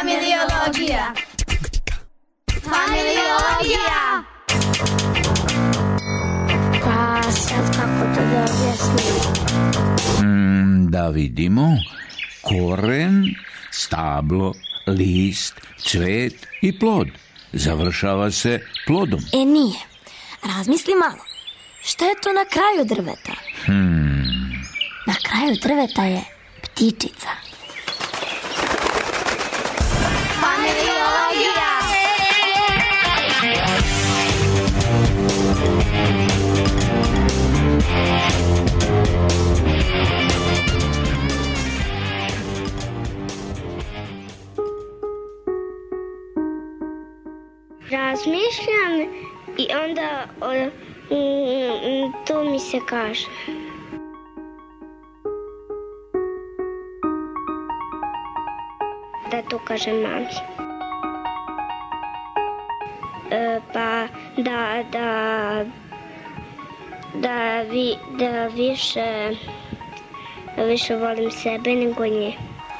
Familiologija. Pa sad kako to da objasnim? Da vidimo. Koren, stablo, list, cvet i plod. Završava se plodom. Nije. Razmisli malo. Šta je to na kraju drveta? Na kraju drveta je ptičica. Familiologija. Razmišljam i onda to mi se kaže. Da to kažem mami. Pa da više volim sebe nego nje.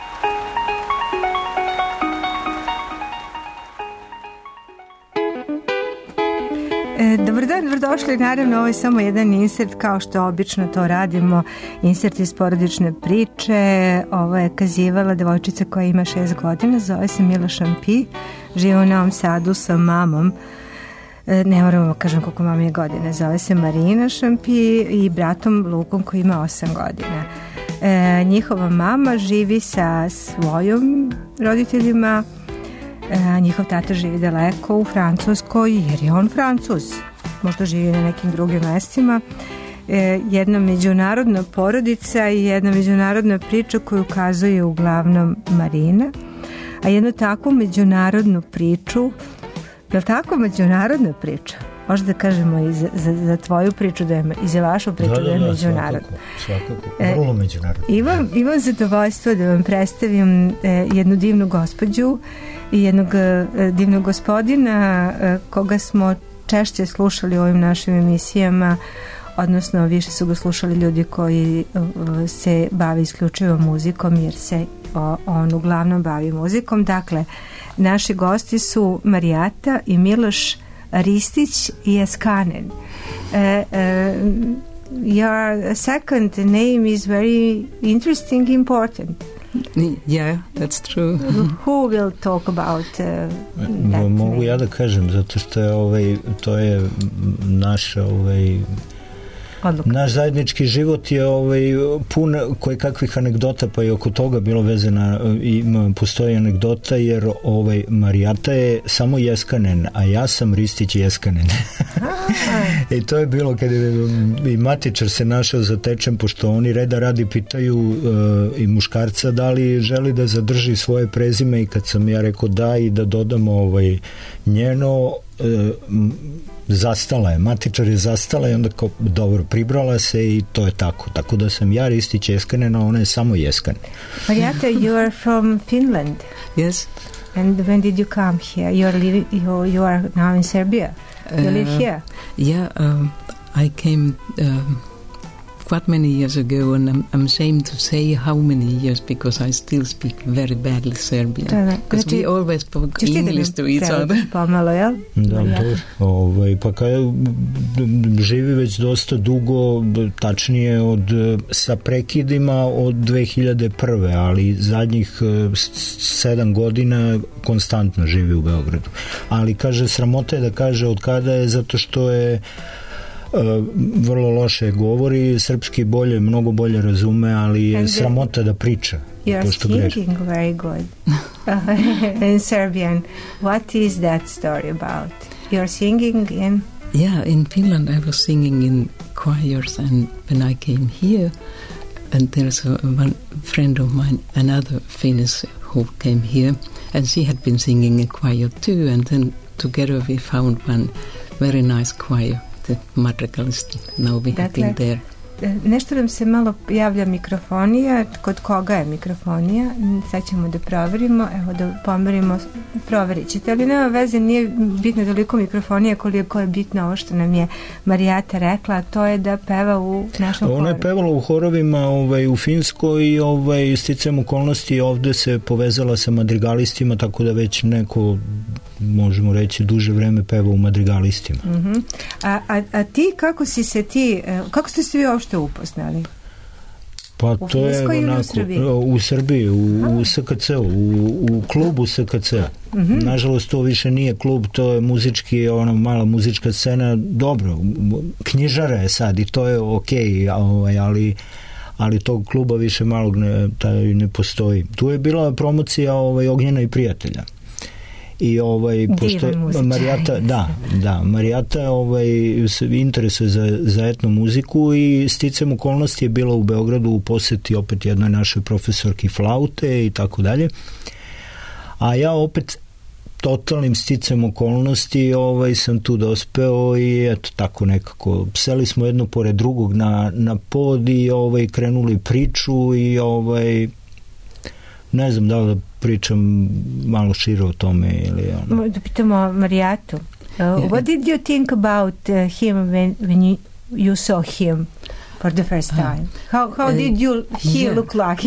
Dobar dan, dobrodošli. Naravno, ovo je samo jedan insert, kao što obično to radimo, insert iz porodične priče. Ovo je kazivala devojčica koja ima 6 godina, zove se Mila Šampi, živi u Novom Sadu sa mamom. Ne moram vam kažem koliko mama je godina, zove se Marina Šampi i bratom Lukom koji ima 8 godina. Njihova mama živi sa svojim roditeljima, njihov tata živi daleko u Francuskoj jer je on Francuz, možda živi na nekim drugim mestima. Jedna međunarodna porodica i jedna međunarodna priča koju ukazuje uglavnom Marina, a jednu takvu međunarodnu priču, je li tako međunarodna priča? Možda da kažemo i za tvoju priču da je, i za vašu priču da je međunarodna. Svakako, vrlo međunarodna. Imam zadovoljstvo da vam predstavim jednu divnu gospođu i jednog divnog gospodina koga smo češće slušali u ovim našim emisijama, odnosno više su ga slušali ljudi koji se bave isključivo muzikom, jer se on uglavnom bavi muzikom. Dakle, naši gosti su Marijata i Miloš Ristić i Eskanen. Your second name is very interesting, important. Yeah, that's true. Who will talk about that? Mogu ja da kažem, zato što je to je naš naš zajednički život je pun kojekakvih anegdota, pa i oko toga bilo vezana i postoji anegdota, jer Marijata je samo Jeskanen, a ja sam Ristić Jeskanen. I to je bilo kad je i matičar se našao zatečen, pošto oni reda radi pitaju i muškarca da li želi da zadrži svoje prezime, i kad sam ja rekao da i da dodamo njeno, zastala je, matičar je zastala i onda kao dobro, pribrala se i to je tako. Tako da sam ja Ristić Jeskanen, a ona je samo Jeskanen. Marijata, you are from Finland. Yes. And when did you come here? You are now in Serbia. You live here. Yeah, I came quite many years ago, and I'm ashamed to say how many years, because I still speak very badly Serbian. Because we always spoke English to each other. Pomalo, jel? Da, pa kada živi već dosta dugo, tačnije sa prekidima od 2001. ali zadnjih 7 godina konstantno živi u Beogradu. Ali kaže, sramota je da kaže od kada je, zato što je vrlo loše govori, srpski mnogo bolje razume, ali je sramota da priča. You're singing very good in Serbian. What is that story about? You're singing in... Yeah, in Finland I was singing in choirs, and when I came here, and there's one friend of mine, another Finnish, who came here, and she had been singing in choir too, and then together we found one very nice choir, the Madrigalist. Now we have been there nešto nam se malo javlja mikrofonija. Kod koga je mikrofonija? Sad ćemo da proverimo. Evo da pomerimo. Proverit ćete, ali nema veze, nije bitno toliko mikrofonija koliko je bitno ovo što nam je Marijata rekla, a to je da peva u našem horu. Ona je pevala u horovima u Finskoj i sticajem okolnosti ovde se povezala sa madrigalistima, tako da već neko, možemo reći, duže vreme peva u madrigalistima. A ti, kako ste se vi uopšte upoznali? Pa to je u Srbiji, u SKC, u klubu SKC. Nažalost, to više nije klub, to je muzički, mala muzička scena, dobro, knjižara je sad i to je okej, ali tog kluba više malog ne postoji. Tu je bila promocija Ognjena i prijatelja. I pošto Marijata se interesuje za etno muziku i sticam okolnosti je bila u Beogradu u poseti opet jednoj našoj profesorki flaute i tako dalje. A ja opet totalnim sticam okolnosti sam tu dospeo i eto tako nekako seli smo jedno pored drugog na pod i krenuli priču i ne znam da li da pričam malo šire o tome ili ono. Da pitamo Marijatu. What did you think about him when you saw him for the first time? How did he look like?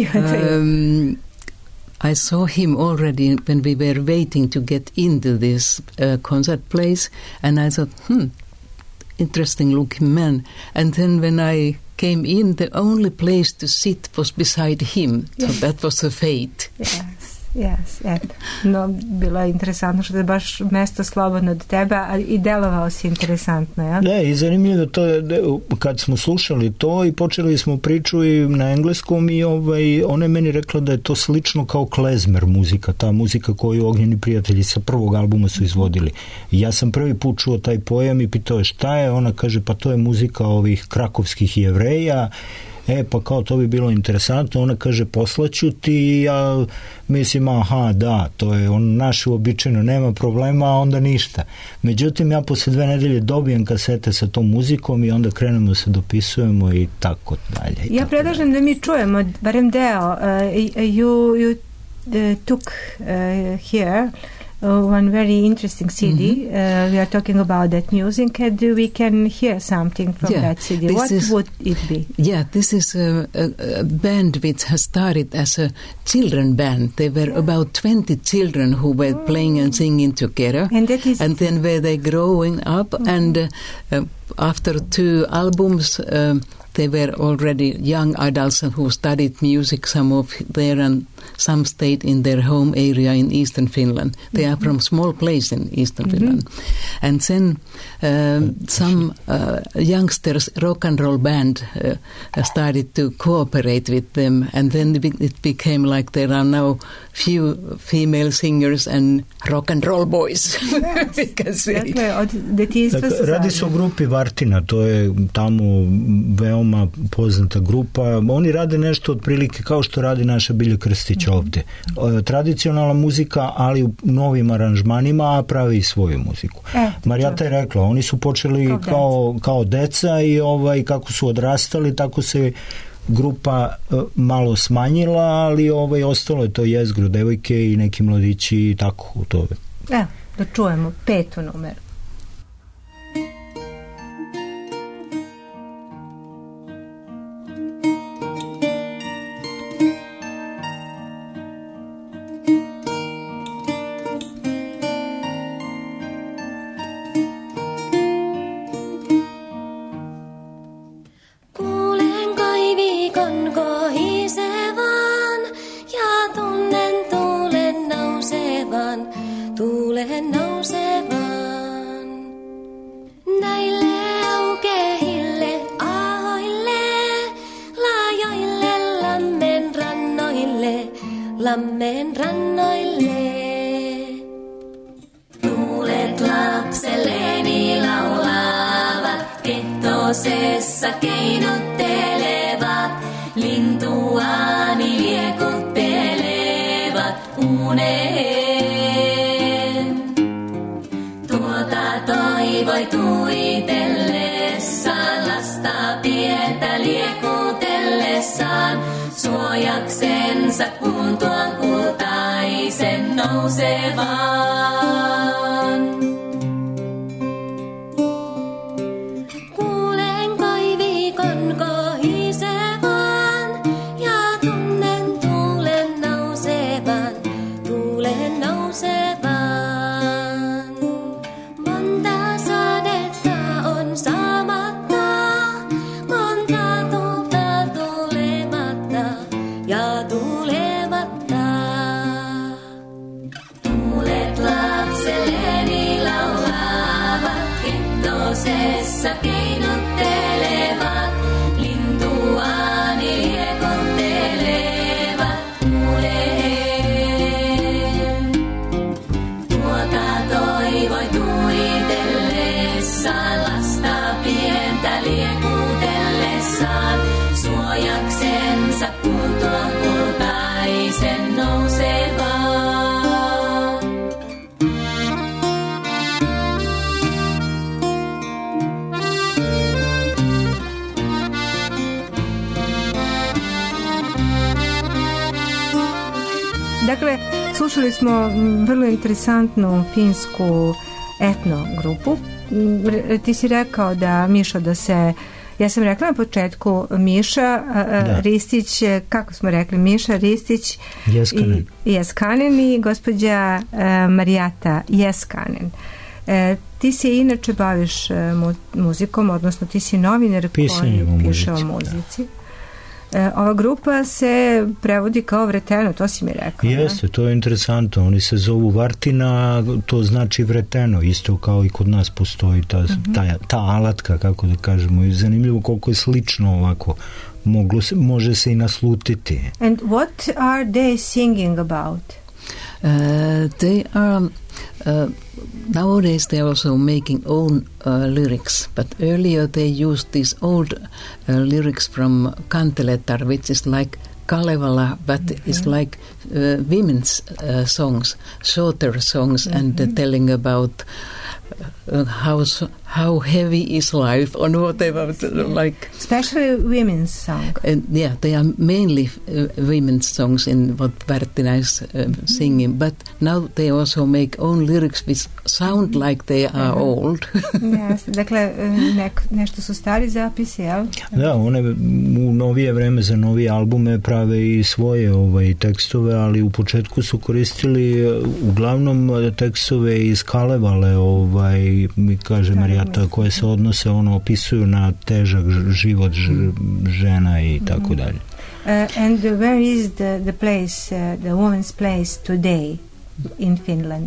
I saw him already when we were waiting to get into this concert place, and I thought, interesting looking man. And then when I came in, the only place to sit was beside him. So that was a fate. Yes. No, bilo je interesantno što je baš mesto slobodno od tebe, a i delovao si interesantno, ja? Ne, i zanimljivo to je, kad smo slušali to i počeli smo priču i na engleskom i ona je meni rekla da je to slično kao klezmer muzika, ta muzika koju Ognjeni prijatelji sa prvog albuma su izvodili. I ja sam prvi put čuo taj pojam i pitao je šta je, ona kaže pa to je muzika ovih krakovskih Jevreja. Pa kao to bi bilo interesantno, ona kaže poslaću ti, ja mislim da, to je naše uobičajeno, nema problema, a onda ništa. Međutim, ja posle 2 nedelje dobijem kasete sa tom muzikom i onda krenemo se dopisujemo i tako dalje. Ja predlažem da mi čujemo barem deo. You took here one very interesting CD. We are talking about that music, and we can hear something from that CD. What would it be? Yeah, this is a band which has started as a children band. There were about 20 children who were playing and singing together. And then were they growing up, and after 2 albums, they were already young adults who studied music, some of there and some stayed in their home area in eastern Finland. They are from small place in eastern Finland. And then some youngsters rock and roll band started to cooperate with them, and then it became like there are now few female singers and rock and roll boys. Radi se o grupi Vartina, to je tamo veoma poznata grupa. Oni rade nešto otprilike kao što radi naša Bilja Krstić ovde. Tradicionalna muzika, ali u novim aranžmanima, a pravi i svoju muziku. Marijata je rekla, oni su počeli kao deca i kako su odrastali, tako se grupa malo smanjila, ali ostalo je to jezgro, devojke i neki mladići i tako u tome. Da čujemo 5. numeru. Lammen rannoille. Tuulet lapselleni laulavat, ketosessa keinuttelevat, lintuaani liekuttelevat uneen. Tuota toivoi tuitellessa lasta pientä liekuttelevaa. suojaksensa kuun tuon kultaisen nousevan. Kuulen koivikon kohisevan ja tunnen tuulen nousevan, tuulen nousevan. Monta sadetta on saamatta, monta tulta tulematta ja tulematta. Tuulet lapselleni laulavat, kehtosessa keinottelevat, lintuani liekottelevat tuuleen. Tuota toivoi tuitellessaan, lasta pientä liekutellessaan, suojaksensa kuun tuon kultaisen nousevan. Dakle, slušali smo vrlo interesantnu finsku etno grupu. Ti si rekao da Mišo, da se, ja sam rekla na početku Miša Ristić, kako smo rekli, Miša Ristić Jeskanen i gospođa Marijata Jeskanen. Ti se inače baviš muzikom, odnosno ti si novinar koji piše o muzici. Ova grupa se prevodi kao vreteno, to si mi rekao. Jeste, to je interesantno. Oni se zovu Vartina, to znači vreteno, isto kao i kod nas postoji ta alatka, kako da kažemo. I zanimljivo koliko je slično ovako. Može se i naslutiti. And what are they singing about? They are nowadays they are also making own lyrics, but earlier they used these old lyrics from Kanteletar, which is like Kalevala, but it's like women's songs, shorter songs, and telling about how heavy is life or whatever, like especially women's songs. Yeah, they are mainly women's songs in what Vartina is singing, but now they also make own lyrics which sound like they are old. Yes, dakle nešto su stari zapisi, jel? Da, one u novije vreme za novije albume prave i svoje tekstove, ali u početku su koristili uglavnom tekstove iz Kalevale, mi kaže Marijata, koje se odnose, opisuju na težak život žena i tako dalje. And where is the place, the woman's place today in Finland?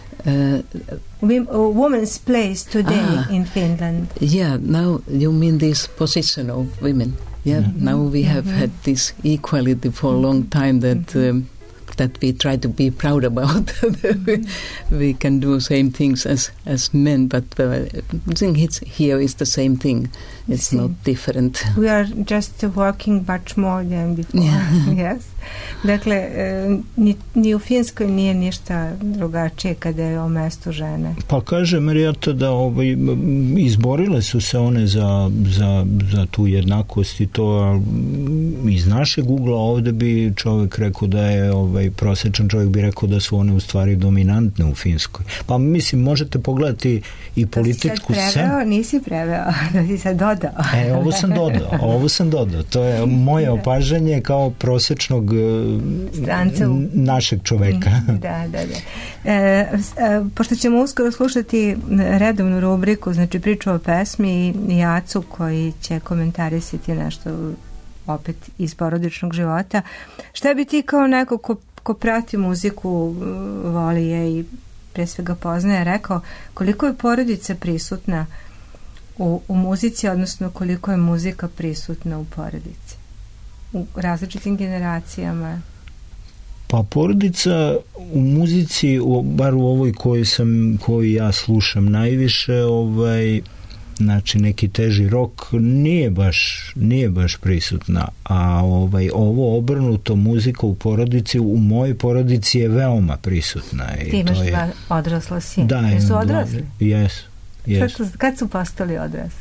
Woman's place today in Finland. Yeah, now you mean this position of women. Yeah, now we have had this equality for a long time that we try to be proud about. We can do same things as men, but I think here is the same thing. It's not different. We are just working much more than before. Yes. Dakle, ni u Finskoj nije ništa drugačije kada je o mestu žene. Pa kaže Marijata da izborile su se one za tu jednakost i to iz našeg ugla ovde bi čovjek rekao da je prosječan čovjek bi rekao da su one u stvari dominantne u Finskoj. Pa mislim, možete pogledati i političku scenu. Nisi preveo, da si sad dodao. Ovo sam dodao. To je moje opažanje kao prosječnog našeg čoveka. Da. Pošto ćemo uskoro slušati redovnu rubriku, znači priču o pesmi i Acu koji će komentarisati nešto opet iz porodičnog života. Šta bi ti kao neko ko prati muziku, voli je i pre svega poznaje, rekao koliko je porodica prisutna u muzici, odnosno koliko je muzika prisutna u porodici, u različitim generacijama? Pa porodica u muzici, bar u ovoj koju ja slušam najviše, znači neki teži rok nije baš prisutna, a ovo obrnuto muzika u porodici, u mojoj porodici je veoma prisutna. Ti imaš dva odrasla sina. Da, jesu odrasli? Jesu. Kad su postali odrasli?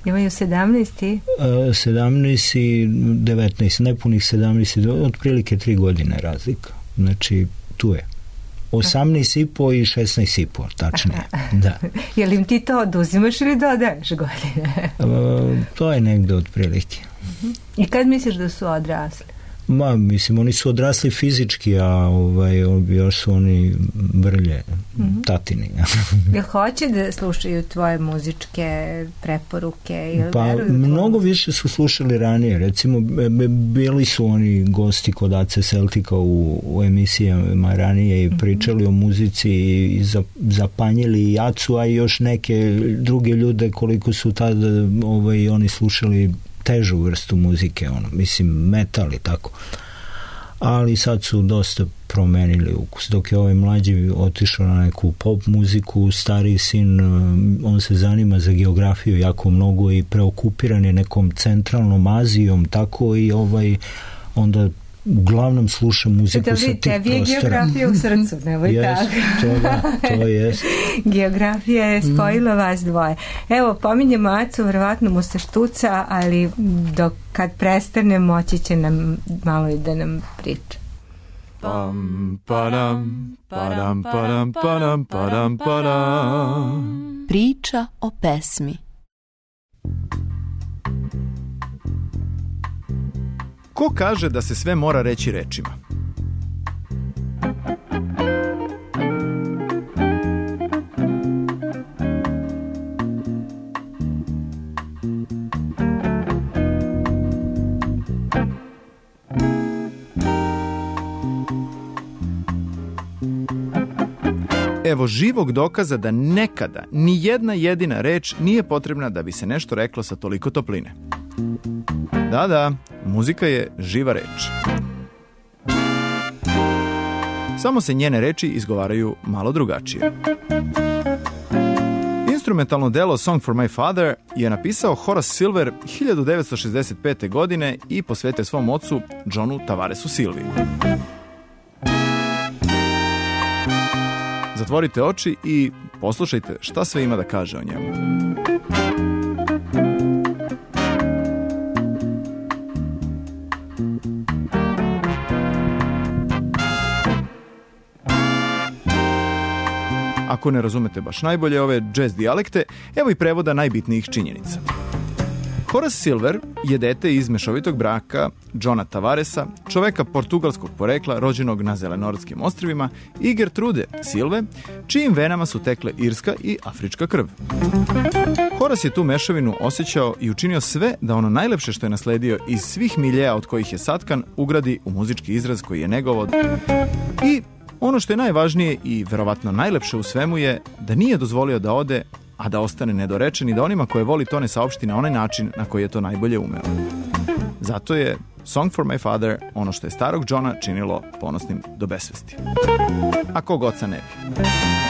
Imaju 17 i? 17 i 19, nepunih 17, otprilike 3 godine razlika. Znači, tu je. 18,5 i 16,5, tačnije. Da. Je li im ti to oduzimaš ili dodaješ godine? To je negde otprilike. I kad misliš da su odrasli? Mislim, oni su odrasli fizički, a još su oni brlje, tatini. Jel hoće da slušaju tvoje muzičke preporuke? Mnogo više su slušali ranije. Recimo, bili su oni gosti kod Ace Celtica u emisijama ranije i pričali o muzici i zapanjili i Acu, a i još neke druge ljude koliko su tada oni slušali težu vrstu muzike, mislim metal i tako. Ali sad su dosta promenili ukus. Dok je ovaj mlađi otišao na neku pop muziku, stariji sin, on se zanima za geografiju jako mnogo i preokupiran je nekom centralnom Azijom, tako i onda uglavnom sluša muziku sa tih prostora. Tebi je geografija u srcu, nemoj tako. To je. Geografija je spojila vas dvoje. Evo, pominjemo Acu, verovatno mu se štuca, ali kad prestane moći će nam malo i da nam priča. Pam, padam, padam, padam, padam, padam, padam. Priča o pesmi. Ko kaže da se sve mora reći rečima? Evo živog dokaza da nekada ni jedna jedina reč nije potrebna da bi se nešto reklo sa toliko topline. Da, muzika je živa reč. Samo se njene reči izgovaraju malo drugačije. Instrumentalno delo Song for My Father je napisao Horace Silver 1965. godine i posvetio svom ocu Johnu Tavaresu Silvi. Zatvorite oči i poslušajte šta sve ima da kaže o njemu. Ako ne razumete baš najbolje ove jazz dijalekte, evo i prevoda najbitnijih činjenica. Horace Silver je dete iz mešovitog braka Johna Tavaresa, čoveka portugalskog porekla rođenog na Zelenorskim ostrvima, i Gertrude Silve, čijim venama su tekle irska i afrička krv. Horace je tu mešavinu osjećao i učinio sve da ono najlepše što je nasledio iz svih miljeja od kojih je satkan ugradi u muzički izraz koji je negovod. I ono što je najvažnije i verovatno najlepše u svemu je da nije dozvolio da ode, a da ostane nedorečen i da onima koje voli to ne saopšti na onaj način na koji je to najbolje umeo. Zato je Song for My Father ono što je starog Johna činilo ponosnim do besvesti. A kog oca ne bi?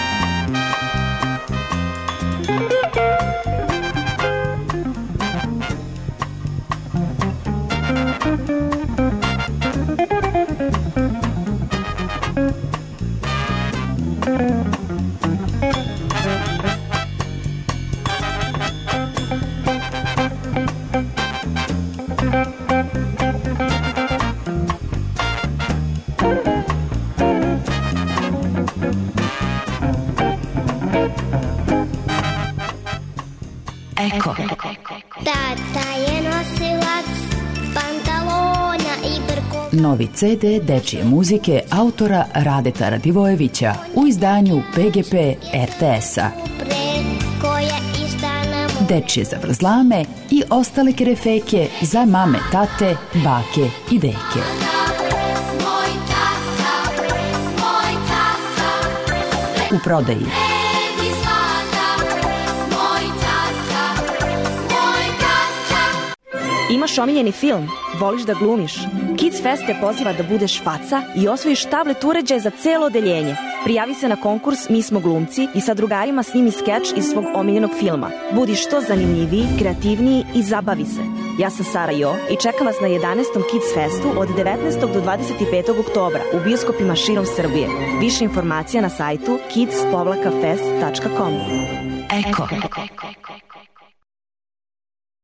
Eko. Tata je nosilac pantalona i brko. Novi CD dečije muzike autora Radeta Radivojevića u izdanju PGP RTS-a. Dečije zavrzlame i ostale kerefeke za mame, tate, bake i deke. U prodaji. Imaš omiljeni film? Voliš da glumiš? Kids Fest te poziva da budeš faca i osvojiš tablet uređaj za celo odeljenje. Prijavi se na konkurs Mi smo glumci i sa drugarima snimi skeč iz svog omiljenog filma. Budi što zanimljiviji, kreativniji i zabavi se. Ja sam Sara Jo i čekam vas na 11. Kids Festu od 19. do 25. oktobra u bioskopima širom Srbije. Više informacija na sajtu kids-fest.com. Eko.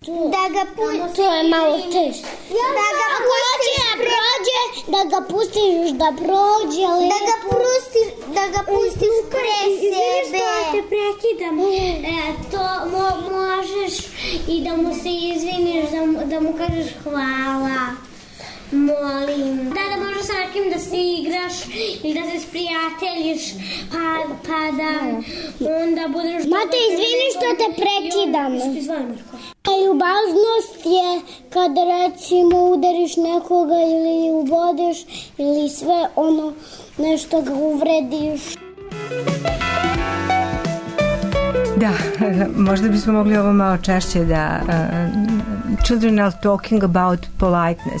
Da ga pustiš. To je malo teže. Da ga pustiš prođe, da ga pustiš da prođe. Da ga pustiš pre sebe. Što te prekidam. To možeš i da mu se izviniš, da mu kažeš hvala. Molim. Da možeš sa nekim da se igraš ili da se sprijateljiš, pa da onda budeš... Mate, izvini što te prekidam. Ljubaznost je kad recimo udariš nekoga ili ubodeš ili sve ono nešto ga uvrediš. Da, možda bismo mogli ovo malo češće da children are talking about politeness.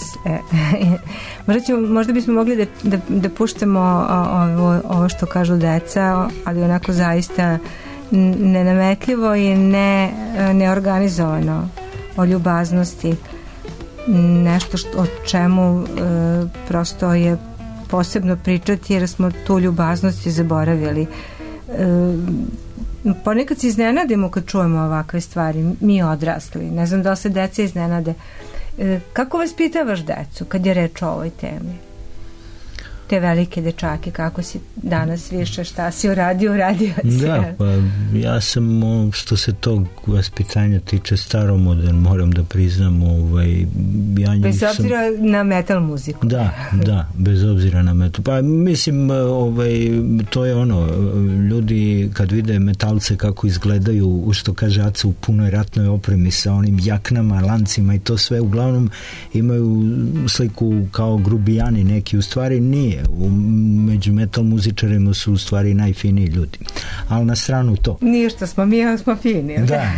Možda bismo mogli da puštamo ovo što kažu deca, ali onako zaista nenametljivo i neorganizovano, o ljubaznosti, nešto o čemu prosto je posebno pričati jer smo tu ljubaznost i zaboravili. Ponekad se iznenadimo kad čujemo ovakve stvari, mi odrasli, ne znam da li se deca iznenade. Kako vas pitavaš decu kad je reč o ovoj temi? Te velike dečake, kako si danas više, šta si uradio si. Da, pa ja sam što se tog vaspitanja tiče staromodern, moram da priznam, bez obzira na metal muziku. Da, bez obzira na metal. Pa mislim, to je ono, ljudi kad vide metalce kako izgledaju, što kaže Aca, u punoj ratnoj opremi sa onim jaknama, lancima i to sve, uglavnom imaju sliku kao grubijani neki, u stvari nije. Među metal muzičarima su u stvari najfiniji ljudi. Ali na stranu to. Nije što smo mi, ali smo fini. Da.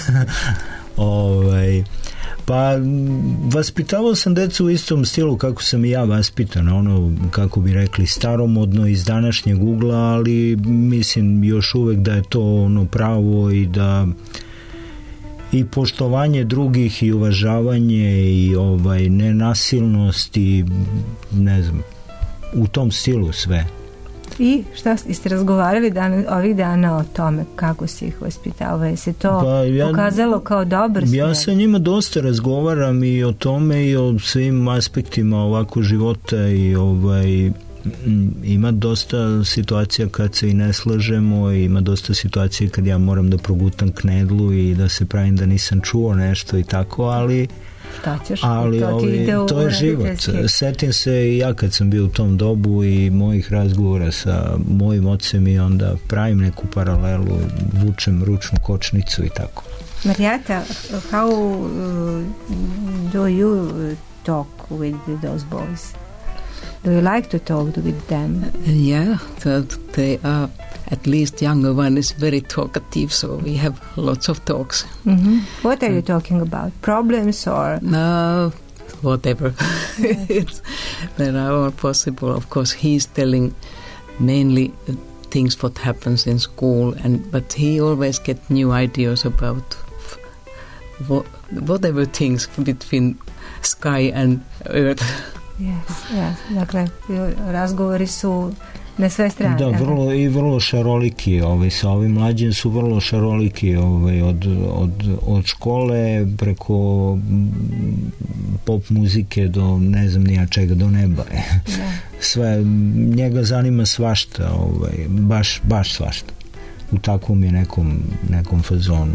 Pa vaspitavao sam decu u istom stilu kako sam i ja vaspitan, ono, kako bi rekli, staromodno iz današnjeg ugla, ali mislim još uvek da je to ono pravo i da i poštovanje drugih i uvažavanje i nenasilnost i ne znam, u tom stilu sve. I šta ste razgovarali ovih dana o tome kako si ih vaspitavao? Je se to pokazalo kao dobar smjer? Ja sa njima dosta razgovaram i o tome i o svim aspektima ovako života i ima dosta situacija kad se i ne slažemo, ima dosta situacija kad ja moram da progutam knedlu i da se pravim da nisam čuo nešto i tako, ali to je život. Setim se i ja kad sam bio u tom dobu i mojih razgovora sa mojim ocem i onda pravim neku paralelu, vučem ručnu kočnicu i tako. Marijata, how do you talk with those boys? Do you like to talk with them? Yeah, they are, at least younger one is very talkative, so we have lots of talks. Mm-hmm. What are you talking about? Problems or? No, whatever. There are all possible. Of course, he's telling mainly things what happens in school, but he always get new ideas about whatever things between sky and earth. Yes. Dakle, razgovori su na sve strane. Da, vrlo šaroliki, sa ovim mlađim su vrlo šaroliki, od škole preko pop muzike do ne znam nija čega, do neba. Sve, njega zanima svašta, baš svašta. U takvom je nekom fazonu,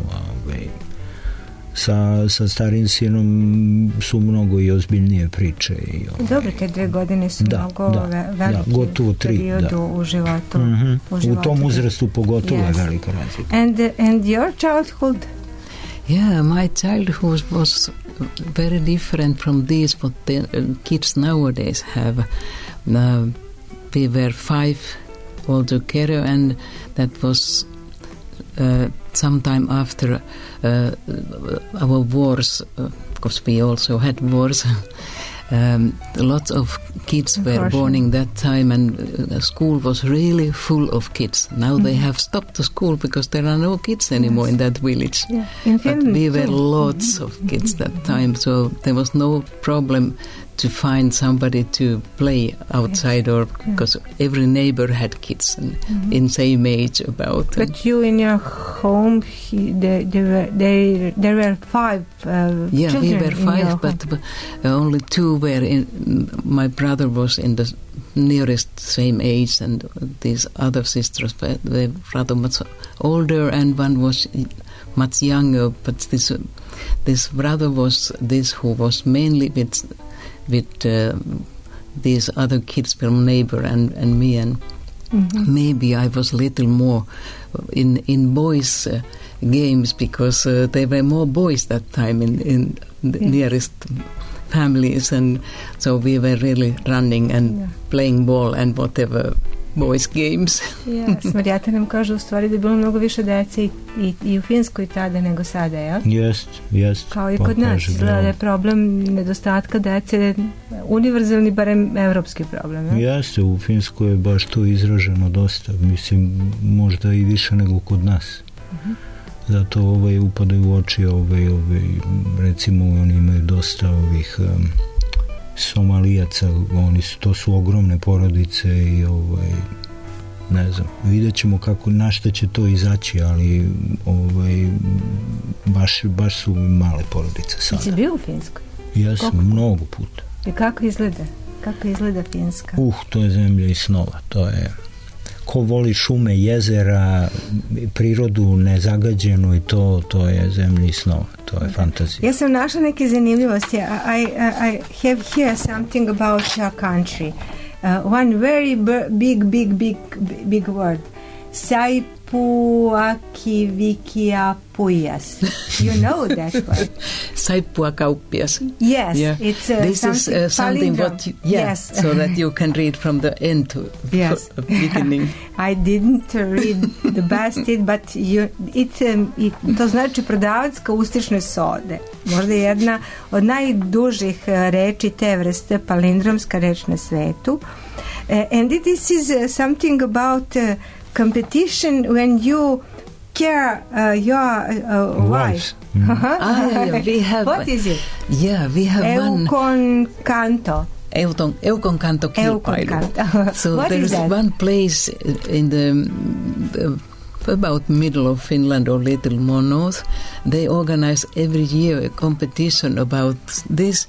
sa starim sinom su mnogo i ozbiljnije priče. Dobro, te 2 godine su mnogo veliki gotovo 3 periodu u životu. Mm-hmm. U tom uzrastu pogotovo je velika razlika. And your childhood? Yeah, my childhood was very different from these what the kids nowadays have. We were 5 all together, and that was sometime after our wars, because we also had wars. Lots of kids were born in that time, and school was really full of kids. Now they have stopped the school because there are no kids anymore in that village. In but we were lots of kids that time, so there was no problem to find somebody to play outside, or because every neighbor had kids and in same age about. But you in your home, there were 5 children. We were 5, but only 2 were in. My brother was in the nearest same age, and these other sisters were rather much older, and one was much younger. But this brother was this who was mainly with these other kids from neighbor and me, and maybe I was a little more in boys games, because there were more boys that time in the nearest families, and so we were really running and playing ball and whatever boys games. Yes, Marijata nam kaže u stvari da je bilo mnogo više dece i u Finskoj tada nego sada, jel? Jest. Kao i kod nas, da je problem nedostatka dece univerzalni, barem evropski problem. Jeste, u Finskoj je baš to izraženo dosta, mislim možda i više nego kod nas. Zato upadaju u oči, recimo oni imaju dosta ovih Somalijaca, to su ogromne porodice i ne znam, vidjet ćemo kako, na šta će to izaći, ali baš su male porodice sada. Ti bio u Finskoj? Jesam, mnogo puta. I kako izgleda Finska? To je zemlja i snova, to je ko voli šume, jezera, prirodu nezagađenu, i to je zemlja i snova, to je fantazija. Ja sam našla neke zanimljivosti. I have here something about your country. One very big word. Saipuakivikiapuias. You know that word? Saipuakauppias. Yes, yeah. It's this is something what yes, so that you can read from the end to beginning. I didn't read the best but to znači prodavac kaustične sode. Možda jedna od najdužih reči te vrste, palindromska reč na svetu. And this is something about competition when you care your wife. We have. What is it? Yeah, we have Eukon Kanto. Eukon Kanto Kilpailu. So what there is one place in the about middle of Finland or little more north. They organize every year a competition about this.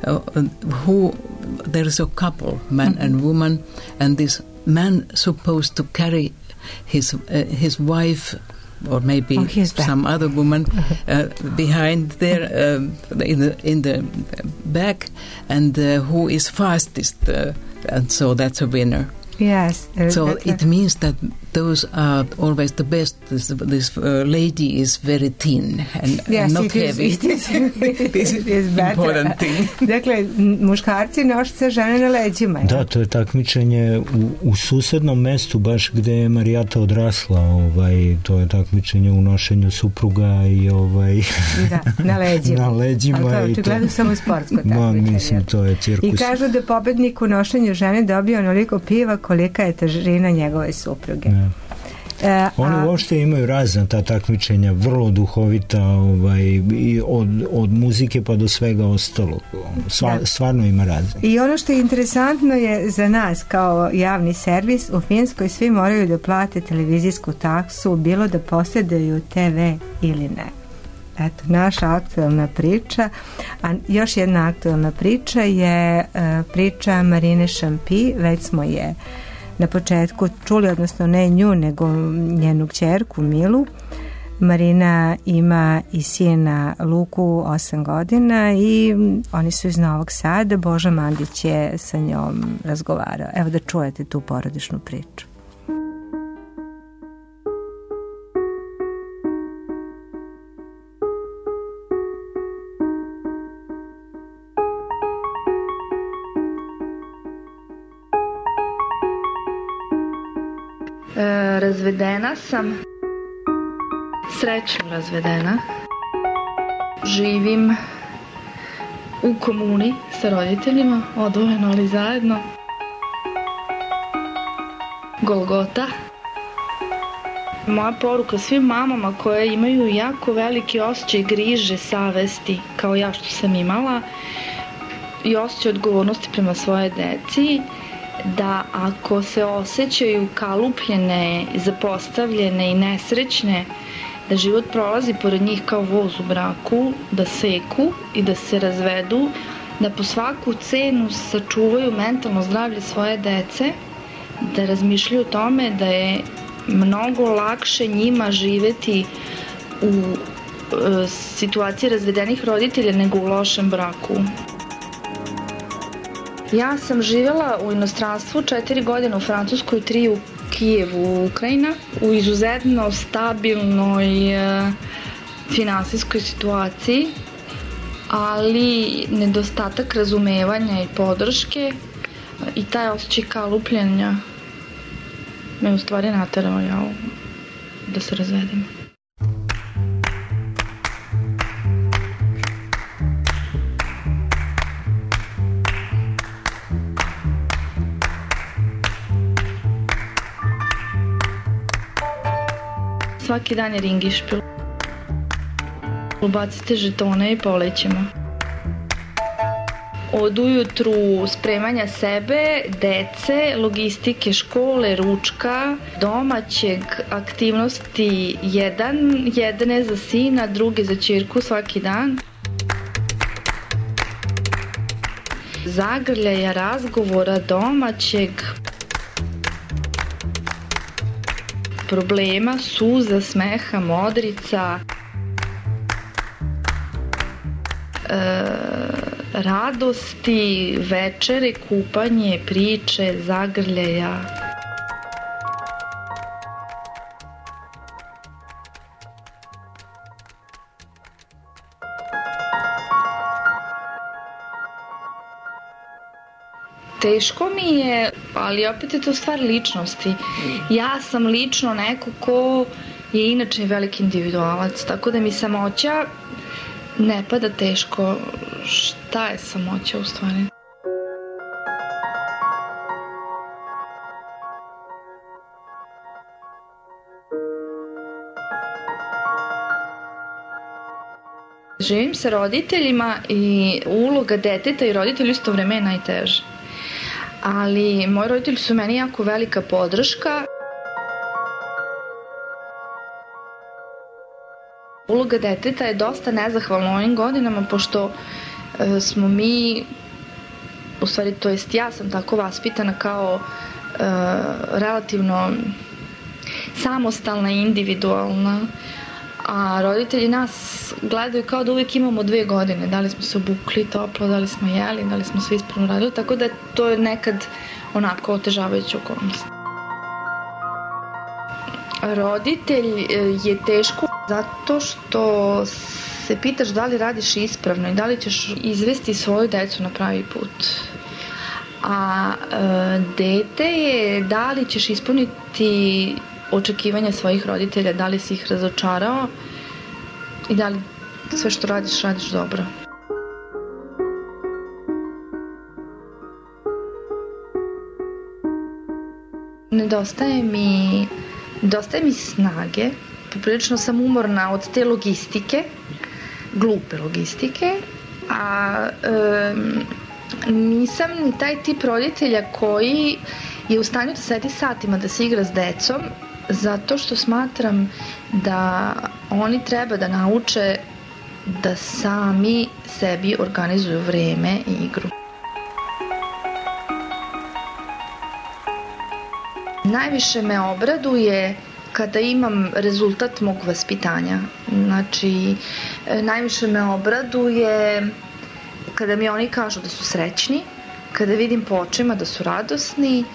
There is a couple, man and woman, and this man supposed to carry his wife, or maybe some other woman behind there in the back, and who is fastest, and so that's a winner. Yes. So it means that those are always the best. This lady is very thin and not heavy. This is important thing. Dakle, muškarci noše žene na leđima. Da, to je takmičenje u susednom mestu, baš gde je Marijata odrasla. To je takmičenje u nošenju supruga i da, na leđima. Na leđima. Ali to je očigledno samo sportsko takmičenje. Mislim, to je cirkus. I kažu da pobednik u nošenju žene dobio onoliko piva kolika je težina njegove supruge. Oni uopšte imaju razna ta takmičenja, vrlo duhovita, i od muzike pa do svega ostalog. Stvarno ima razne. I ono što je interesantno je za nas kao javni servis, u Finskoj svi moraju da plate televizijsku taksu, bilo da posjeduju TV ili ne. Eto, naša aktuelna priča. A još jedna aktuelna priča je priča Marine Šampi. Već smo je na početku čuli, odnosno ne nju, nego njenu kćerku Milu. Marina ima i sina Luku 8 godina i oni su iz Novog Sada. Boža Mandić je sa njom razgovarao. Evo da čujete tu porodičnu priču. Razvedena sam, srećno razvedena. Živim u komuni sa roditeljima, odvojeno ali zajedno. Golgota. Moja poruka svim mamama koje imaju jako veliki osjećaj griže savesti, kao ja što sam imala, i osjećaj odgovornosti prema svoje deci, da ako se osjećaju kalupljene, zapostavljene i nesrećne, da život prolazi pored njih kao voz u braku, da seku i da se razvedu, da po svaku cenu sačuvaju mentalno zdravlje svoje dece, da razmišljaju o tome da je mnogo lakše njima živeti u situaciji razvedenih roditelja nego u lošem braku. Ja sam živjela u inostranstvu 4 godine u Francuskoj, 3 u Kijevu, Ukrajina, u izuzetno stabilnoj finansijskoj situaciji, ali nedostatak razumevanja i podrške i taj osjećaj kalupljanja me u stvari naterao da se razvedem. Svaki dan je ringišpil. Ubacite žetone i polećemo. Od ujutru spremanja sebe, dece, logistike škole, ručka, domaćeg, aktivnosti jedne za sina, druge za ćerku svaki dan. Zagrljaja, razgovora, domaćeg, problema, suza, smeha, modrica, radosti, večere, kupanje, priče, zagrljaja. Teško mi je, ali opet je to stvar ličnosti. Ja sam lično neko ko je inače veliki individualac, tako da mi samoća ne pada teško. Šta je samoća u stvari? Živim sa roditeljima i uloga deteta i roditelja isto vreme je najteža. Ali moji roditelji su meni jako velika podrška. Uloga deteta je dosta nezahvalna u ovim godinama, pošto smo mi, u stvari, to jest ja sam tako vaspitana kao relativno samostalna i individualna, a roditelji nas gledaju kao da uvijek imamo 2 godine, da li smo se obukli toplo, da li smo jeli, da li smo sve ispravno radili, tako da to je nekad onako otežavajuća okolnost. Roditelj je teško zato što se pitaš da li radiš ispravno i da li ćeš izvesti svoju decu na pravi put. A dete je da li ćeš ispuniti očekivanja svojih roditelja, da li si ih razočarao i da li sve što radiš dobro. Nedostaje mi snage, poprilično sam umorna od te logistike, glupe logistike, a nisam ni taj tip roditelja koji je u stanju da sedi satima da se igra s decom, zato što smatram da oni treba da nauče da sami sebi organizuju vreme i igru. Najviše me obraduje kada imam rezultat mog vaspitanja. Znači, najviše me obraduje kada mi oni kažu da su srećni, kada vidim po očima da su radosni,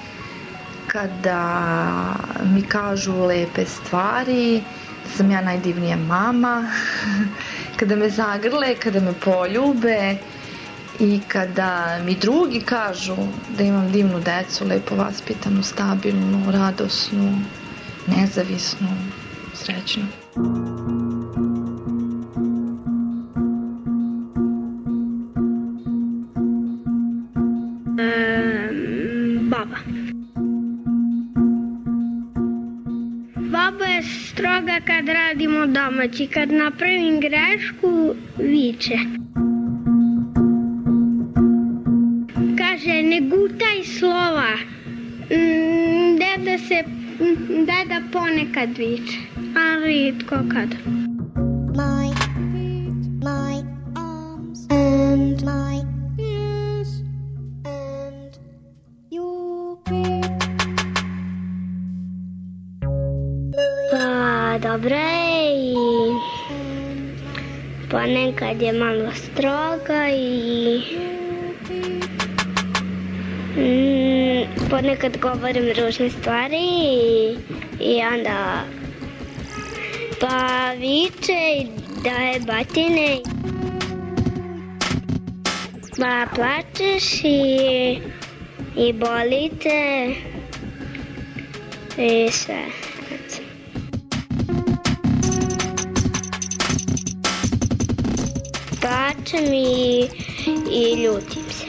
kada mi kažu lepe stvari, da sam ja najdivnija mama, kada me zagrle, kada me poljube i kada mi drugi kažu da imam divnu decu, lepo vaspitanu, stabilnu, radosnu, nezavisnu, srećnu. Baba. Baba je stroga kad radimo domaći. Kad napravim grešku, viče. da se deda ponekad viče, ali ritko kad. My feet, my arms, and my ears, and your feet. Pa dobro je i ponekad je malo stroga i ponekad govorim ružne stvari i onda pa viče i daje batine. Pa plačeš i boli te i sve. Plačem i ljutim se.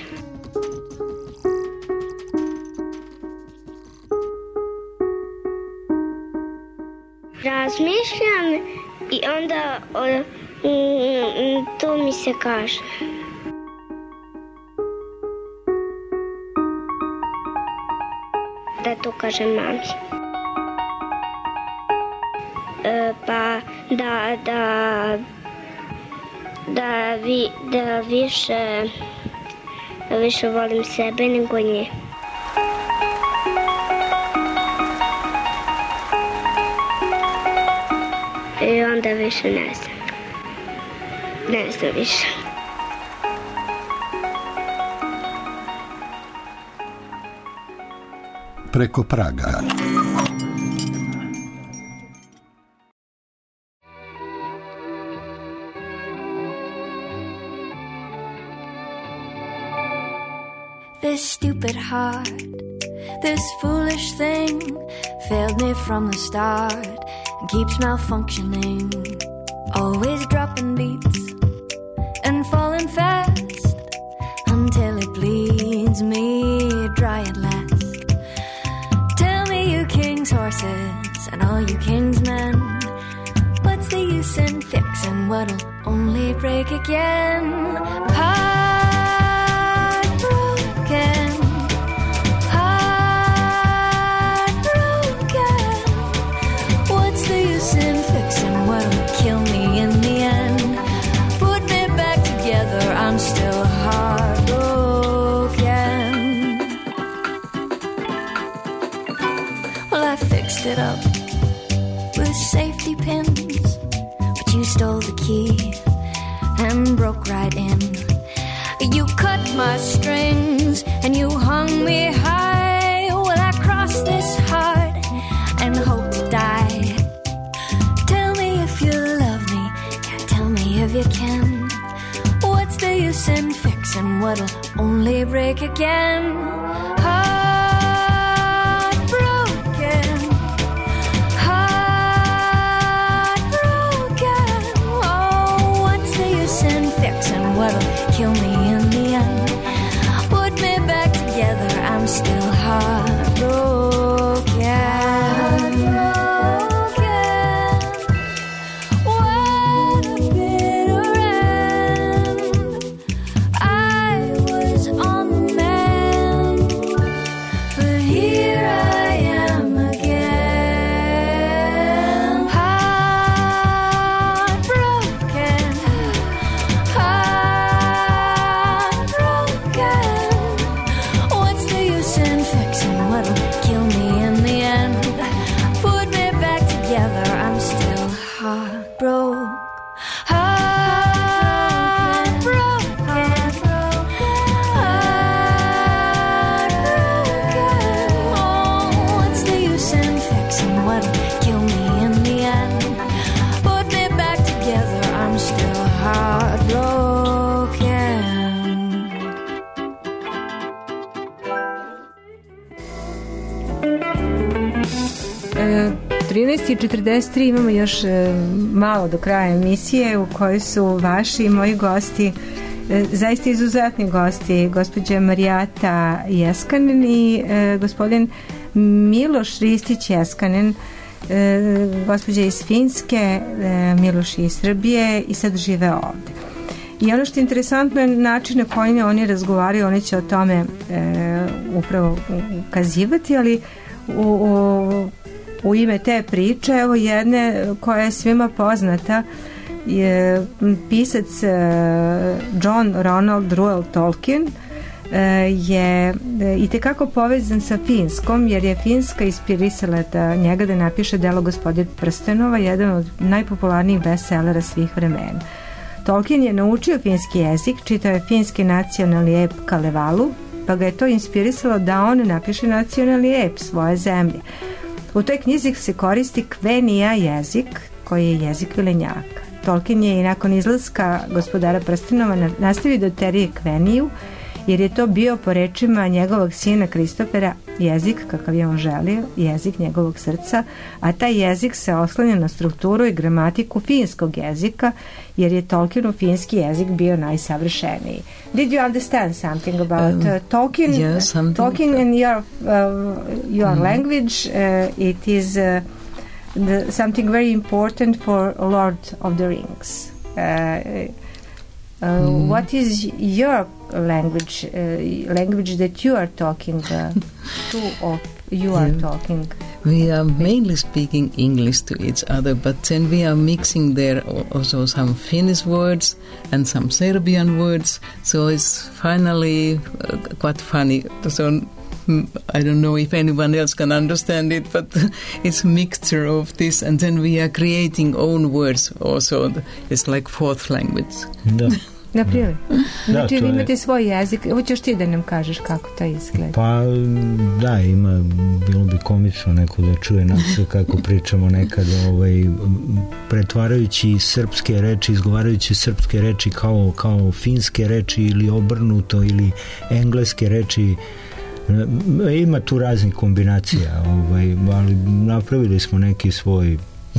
Razmišljam i onda to mi se kaže. Da to kažem mami. Pa da više volim sebe nego nje. I onda više ne znam više. Preko praga. This stupid heart, this foolish thing, failed me from the start and keeps malfunctioning. Always dropping beats and falling fast until it bleeds me dry at last. Tell me, you king's horses and all you king's men, what's the use in fixing what'll only break again? Kill me in the end, put me back together, I'm still heartbroken. Well, I fixed it up with safety pins, but you stole the key and broke right in. You cut my strings and you hung me high. Well, I crossed this heart and hope to die. If you can, what's the use in fixing what'll only break again? Heartbroken, heartbroken. Oh, what's the use in fixing what'll kill me in the end? Put me back together, I'm still heartbroken. I 43 imamo još malo do kraja emisije u kojoj su vaši i moji gosti, zaista izuzetni gosti, gospođa Marijata Jeskanen i gospodin Miloš Ristić-Jeskanen, gospođa iz Finske, Miloš iz Srbije i sad žive ovde. I ono što je interesantno je način na koji oni razgovaraju, oni će o tome upravo ukazivati, ali u ime te priče, evo jedne koja je svima poznata, je pisac John Ronald Reuel Tolkien je itekako povezan sa Finskom, jer je Finska inspirisala njega da napiše delo Gospodin prstenova, jedan od najpopularnijih bestsellera svih vremena. Tolkien je naučio finski jezik, čitao je finski nacionalni ep Kalevalu, pa ga je to inspirisalo da on napiše nacionalni ep svoje zemlje. U toj knjizi se koristi Kvenija jezik, koji je jezik vilenjaka. Tolkien je i nakon izlaska Gospodara prstenova nastavio da terije Kveniju, jer je to bio, po rečima njegovog sina Kristofera, jezik kakav je on želio, jezik njegovog srca, a taj jezik se oslanja na strukturu i gramatiku finskog jezika, jer je Tolkienov finski jezik bio najsavršeniji. Did you understand something about Tolkien? Yeah, something. Tolkien in your language, it is something very important for Lord of the Rings. What is your language that you are talking talking? We are mainly speaking English to each other, but then we are mixing there also some Finnish words and some Serbian words, so it's finally quite funny. So I don't know if anyone else can understand it, but it's a mixture of this, and then we are creating own words also. It's like fourth language. Na primjer. Znači vi imate svoj jezik. Hoćeš ti da nam kažeš kako to izgleda? Pa da, bilo bi komično neko da čuje nas kako pričamo nekad, pretvarajući srpske reči, izgovarajući srpske reči kao finske reči ili obrnuto, ili engleske reči. Ima tu raznih kombinacija, ali napravili smo neki svoj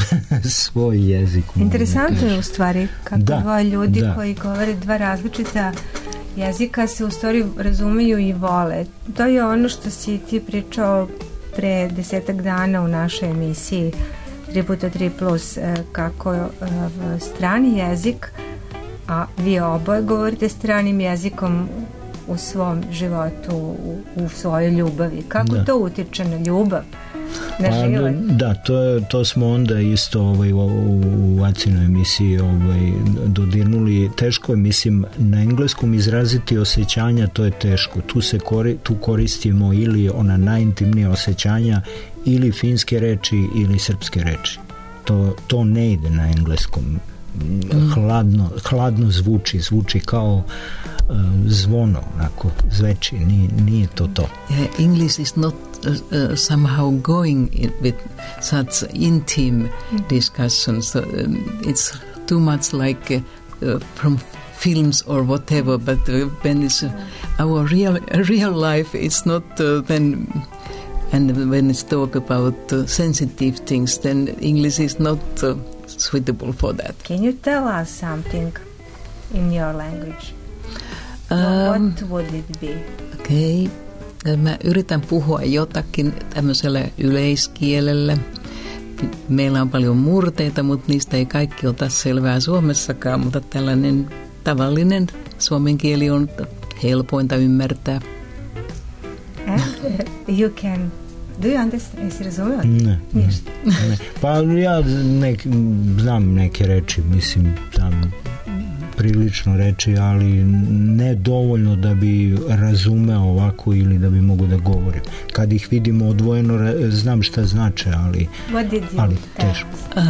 jezik. Interesantno je u stvari kako dvoje ljudi koji govore dva različita jezika se u stvari razumiju i vole. To je ono što si ti pričao pre 10 dana u našoj emisiji 3x3+, kako strani jezik, a vi oboje govorite stranim jezikom u svom životu, u svojoj ljubavi. Kako to utiče na ljubav? Da, to smo onda isto u Acinoj emisiji dodirnuli. Teško je, mislim, na engleskom izraziti osjećanja, to je teško. Tu koristimo ili ona najintimnija osjećanja, ili finske reči ili srpske reči. To ne ide na engleskom. Hladno zvuči kao zvono, onako zveči, nije to. English is not somehow going with such intimate discussions. It's too much like from films or whatever, but when it's our real life, it's not then. And when it's talk about sensitive things, then English is not suitable for that. Can you tell us something in your language? What would it be? Okay. Mä yritän puhua jotakin tämmöisellä yleiskielellä. Meillä on paljon murteita, mutta niistä ei kaikki ota selvää Suomessakaan, mutta tällainen tavallinen suomen kieli on helpointa ymmärtää. You can... Do you understand? Jesi razumio? Ne. Pa ja znam neke reči, mislim, znam prilično reči, ali ne dovoljno da bi razumeo ovako ili da bi mogu da govorim. Kad ih vidimo odvojeno, znam šta znače, ali teško.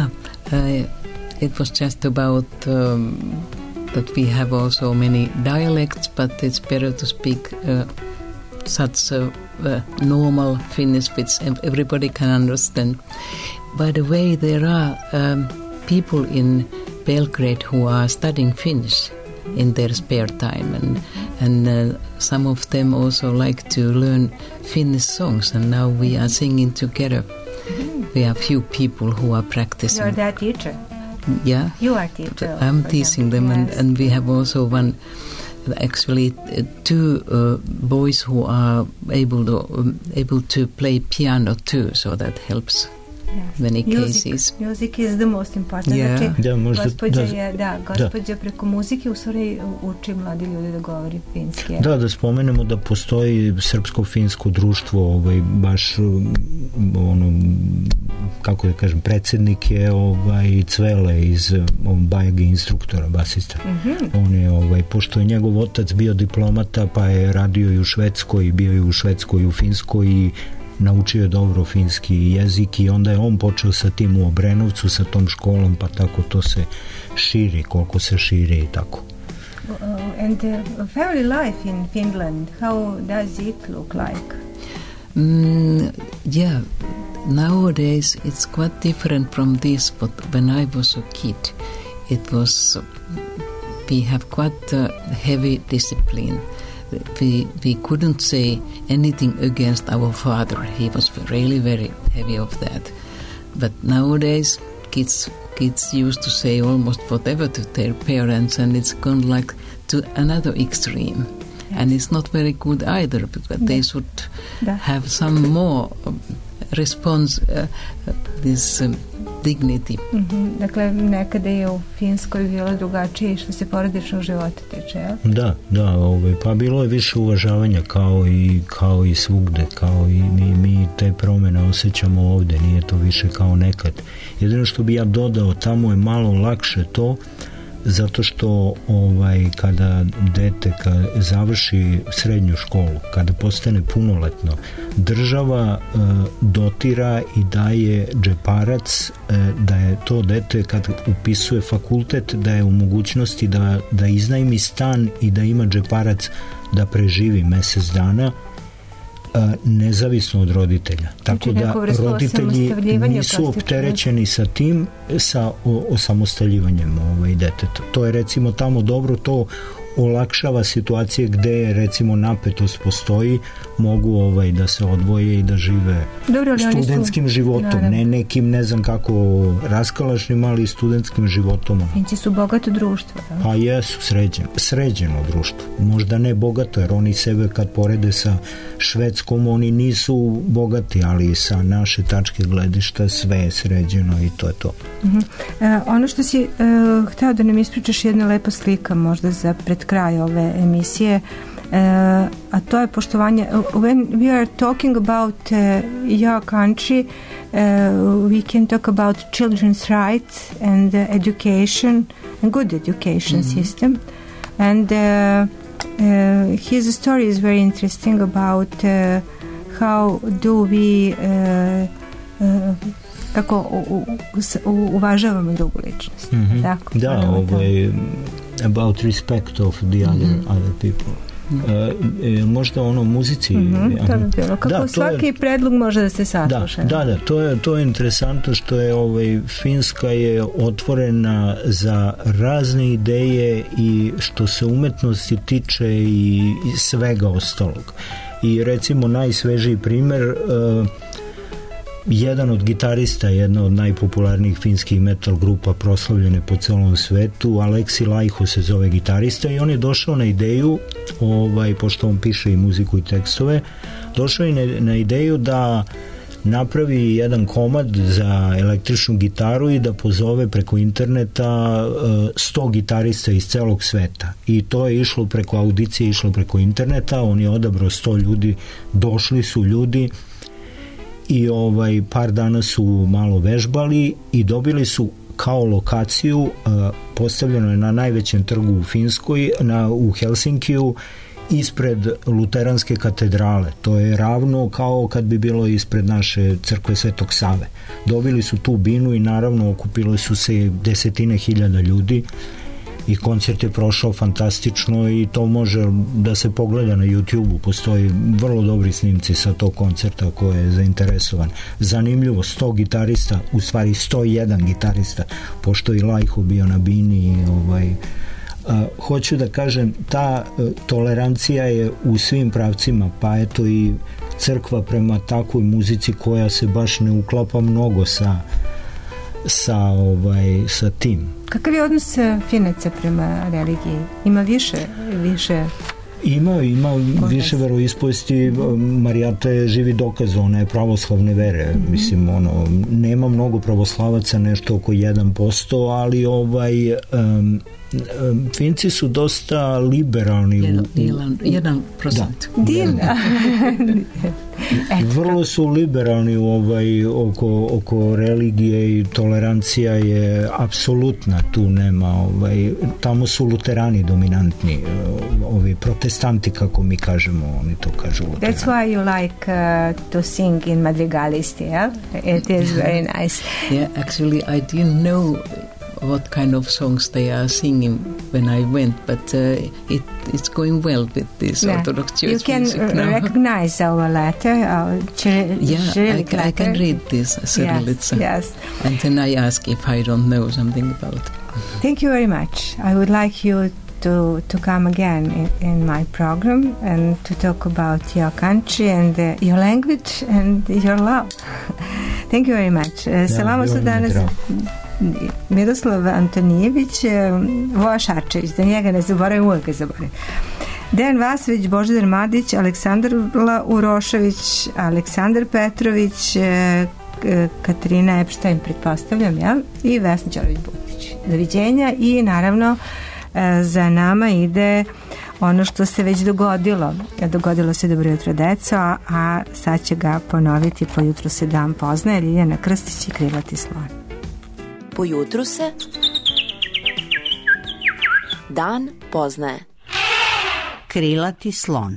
It was just about that we have also many dialects, but it's better to speak such normal Finnish which everybody can understand. By the way, there are people in Belgrade who are studying Finnish in their spare time, and some of them also like to learn Finnish songs, and now we are singing together. We have few people who are practicing. You're their teacher? Yeah. You are teacher. I'm teaching them, yes. and we have also two boys who are able to play piano too, so that helps. many cases. Music is the most important. Gospođa preko muzike u stvari uči mladi ljudi da govori finski. Da spomenemo da postoji srpsko-finsko društvo, baš kako da kažem, predsjednik je Cvele iz Bajage instruktora, basista. On je, pošto je njegov otac bio diplomata, pa je radio i u Švedskoj, bio je u Švedskoj i u Finskoj i naučio je dobro finski jezik i onda je on počeo sa tim u Obrenovcu, sa tom školom, pa tako to se širi, koliko se širi i tako. And family life in Finland, how does it look like? Nowadays it's quite different from this, but when I was a kid, it was, we have quite a heavy discipline. We couldn't say anything against our father. He was really very heavy of that. But nowadays, kids used to say almost whatever to their parents, and it's gone like to another extreme. Yes. And it's not very good either, because they should have some more response, this dignity. Dakle, nekada je u Finskoj bilo drugačije što se porodičnog života tiče, jel? Da, pa bilo je više uvažavanja kao i svugde, kao i mi te promjene osjećamo ovde, nije to više kao nekad. Jedino što bi ja dodao, tamo je malo lakše to, zato što kada dete završi srednju školu, kada postane punoletno, država dotira i daje džeparac da je to dete kad upisuje fakultet da je u mogućnosti da iznajmi stan i da ima džeparac da preživi mesec dana, nezavisno od roditelja. Tako da roditelji nisu opterećeni sa tim, sa osamostaljivanjem deteta. To je recimo tamo dobro, to olakšava situacije gde recimo napetost postoji, mogu da se odvoje i da žive studentskim životom, ne nekim ne znam kako raskalašnim, ali studentskim životom. Finci su bogato društvo. Pa jesu, sređeno društvo. Možda ne bogato, jer oni sebe kad porede sa Švedskom, oni nisu bogati, ali sa naše tačke gledišta sve je sređeno i to je to. Ono što si hteo da nam ispričaš, jedna lepa slika možda za pred kraj ove emisije, a to je poštovanje. When we are talking about your country, we can talk about children's rights and education, and good education system. And his story is very interesting about how do we kako uvažavamo drugu ličnost. About respect of the other people. Možda ono muzici. To bi bilo. Kako svaki predlog može da se sasluša. Da, to je interesantno što je Finska je otvorena za razne ideje i što se umetnosti tiče i svega ostalog. I recimo najsvežiji primer, jedan od gitarista, jedna od najpopularnijih finskih metal grupa proslavljene po celom svetu, Aleksi Laiho se zove gitarista, i on je došao na ideju, pošto on piše i muziku i tekstove, došao je na ideju da napravi jedan komad za električnu gitaru i da pozove preko interneta 100 gitarista iz celog sveta. I to je išlo preko audicije, išlo preko interneta, on je odabrao 100 ljudi, došli su ljudi i par dana su malo vežbali i dobili su kao lokaciju, postavljeno je na najvećem trgu u Finskoj, u Helsinkiju, ispred Luteranske katedrale. To je ravno kao kad bi bilo ispred naše crkve Svetog Save. Dobili su tu binu i naravno okupilo su se desetine hiljada ljudi i koncert je prošao fantastično i to može da se pogleda na YouTube-u. Postoji vrlo dobri snimci sa tog koncerta ko je zainteresovan. Zanimljivo, 100 gitarista, u stvari 101 gitarista, pošto i Laiho bio na bini. Hoću da kažem, ta tolerancija je u svim pravcima, pa eto i crkva prema takvoj muzici koja se baš ne uklapa mnogo sa tim. Kakav je odnos Finaca prema religiji? Ima više Ima više veroispovesti. Marijata je živi dokaz, ona je pravoslavne vere. Mislim, nema mnogo pravoslavaca, nešto oko 1%, ali Finci su dosta liberalni. 1%. Da. Vrlo su liberalni oko religije i tolerancija je apsolutna, tu nema tamo su luterani dominantni, ovi protestanti kako mi kažemo, oni to kažu luterani. That's why you like to sing in madrigalisti, yeah? It is very nice. Yeah, actually I didn't know what kind of songs they are singing when I went, but it's going well with this Orthodox Church music now. You can recognize our letter, our Cyrillic letter. I can read this Cyrillica. Yes. And then I ask if I don't know something about it. Thank you very much. I would like you to come again in my program and to talk about your country and your language and your love. Thank you very much. Sa vama su danas Miroslav Antonijević, Voja Šarčević, da njega ne zaboravim, uvijek ga zaboravim. Dejan Vasović, Božidar Madić, Aleksandra Urošević, Aleksandar Petrović, Katarina Epštajn, pretpostavljam, jel? I Vesna Ćorović-Butić. Doviđenja i naravno za nama ide ono što se već dogodilo. Dogodilo se Dobro jutro, deco, a sad će ga ponoviti Po jutru se dan poznaje, Ljiljana Krstić i Krilati slon. Po jutru se dan poznaje. Krilati slon.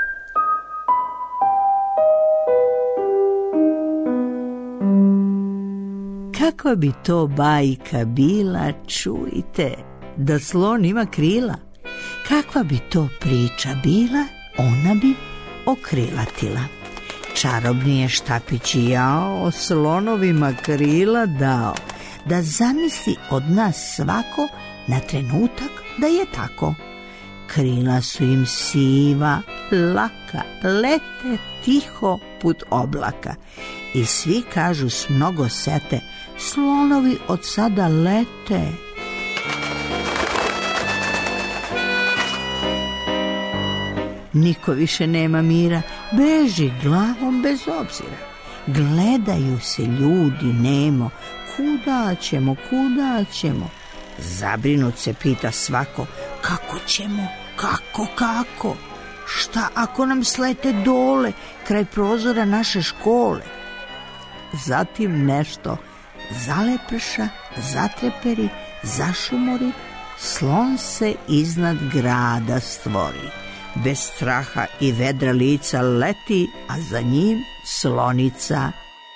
Kako bi to bajka bila, čujte, da slon ima krila? Kakva bi to priča bila, ona bi okrilatila. Čarobni je štapić jao, slonovima krila dao, da zamisli od nas svako na trenutak da je tako. Krila su im siva, laka, lete tiho put oblaka. I svi kažu s mnogo sete, slonovi od sada lete. Niko više nema mira, beži glavom bez obzira. Gledaju se ljudi nemo, kuda ćemo, kuda ćemo? Zabrinut se pita svako, kako ćemo, kako? Šta ako nam slete dole, kraj prozora naše škole? Zatim nešto zaleprša, zatreperi, zašumori, slon se iznad grada stvori. Bez straha i vedra lica leti, a za njim slonica.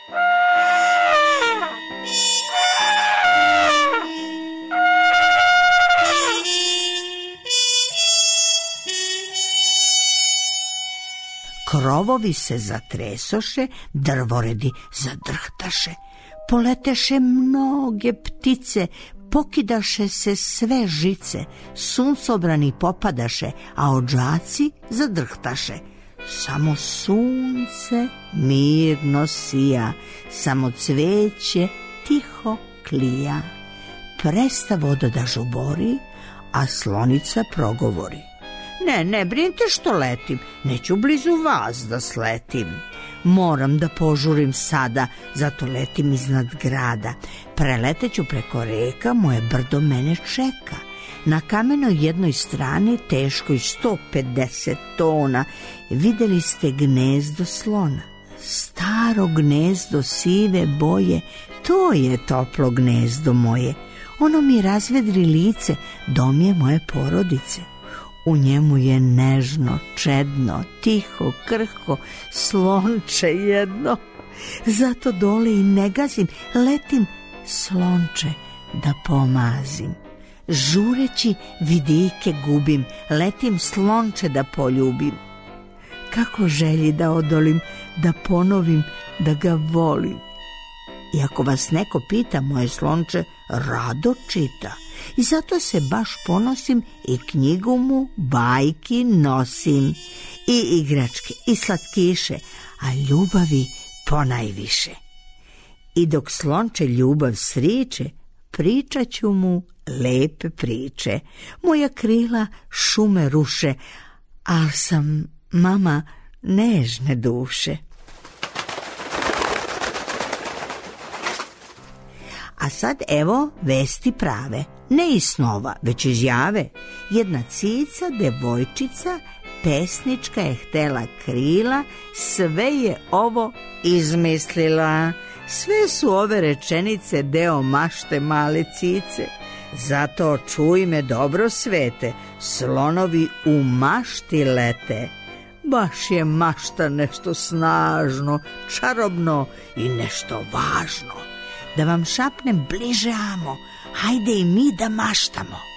Krovovi se zatresoše, drvoredi zadrhtaše, poleteše mnoge ptice, pokidaše se sve žice, suncobrani popadaše, a odžaci zadrhtaše. Samo sunce mirno sija, samo cveće tiho klija. Presta voda da žubori, a slonica progovori. Ne brinite što letim, neću blizu vas da sletim. Moram da požurim sada, zato letim iznad grada. Preleteću preko reka, moje brdo mene čeka. Na kamenoj jednoj strani, teškoj 150 tona, videli ste gnezdo slona. Staro gnezdo sive boje, to je toplo gnezdo moje. Ono mi razvedri lice, dom je moje porodice. U njemu je nežno, čedno, tiho, krhko, slonče jedno. Zato dole i ne gazim, letim slonče da pomazim. Žureći vidike gubim, letim slonče da poljubim. Kako želji da odolim, da ponovim, da ga volim. I ako vas neko pita, moje slonče rado čita. I zato se baš ponosim i knjigu mu bajki nosim. I igračke, i slatkiše, a ljubavi ponajviše. I dok slonče ljubav sriče, pričat ću mu lepe priče. Moja krila šume ruše, Al sam, mama, nežne duše. A sad evo vesti prave, ne iz snova, već iz jave. Jedna cica, devojčica, pesnička je htela krila, sve je ovo izmislila. Sve su ove rečenice deo mašte male cice. Zato čuj me dobro svete, slonovi u mašti lete. Baš je mašta nešto snažno, čarobno i nešto važno. Da vam šapnem bliže amo, hajde i mi da maštamo.